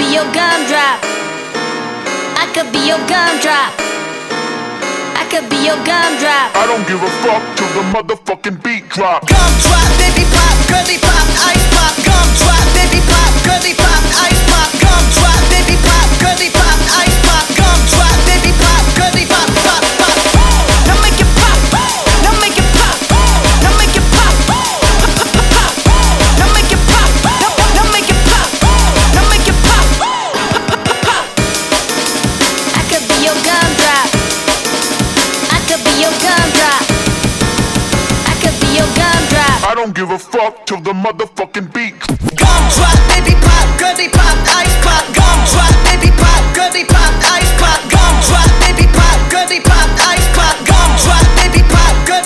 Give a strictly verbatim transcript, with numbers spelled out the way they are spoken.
your gumdrop. I could be your gumdrop. I could be your gumdrop. I don't give a fuck till the motherfucking beat drop. Gumdrop, baby pop, girly pop, ice pop. Gumdrop, baby pop, girly pop, ice pop. Gumdrop, baby pop, girly pop, ice pop. Gumdrop, baby pop, girly pop, pop, pop. Now make it pop, now make it pop, now make it pop, pop, pop, pop. Now make it pop, now make it pop, now make it pop, pop, pop, pop. I could be your gumdrop. I could be your gumdrop. I could be your gumdrop. I don't give a fuck till the motherfucking beat. Gumdrop, baby pop, girly pop, ice pop. Gumdrop, baby pop, girly pop.